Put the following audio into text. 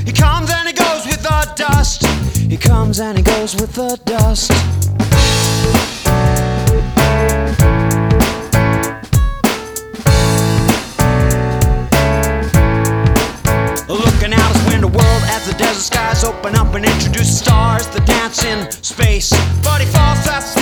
He comes and he goes with the dust. He comes and he goes with the dust. Looking out his window world as the desert skies open up and introduce the stars that dance in space. But he falls fast